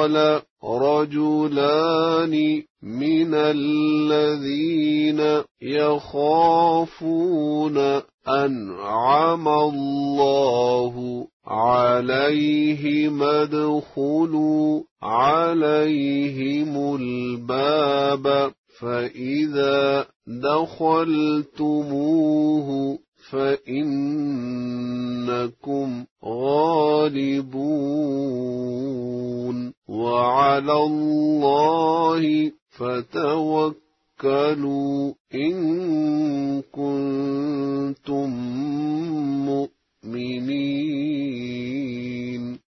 قال رجلان من الذين يخافون أنعم الله عليهم ادخلوا عليهم الباب فإذا دخلتموه فإنكم غالبون وعلى الله فتوكلوا إن كنتم مؤمنين.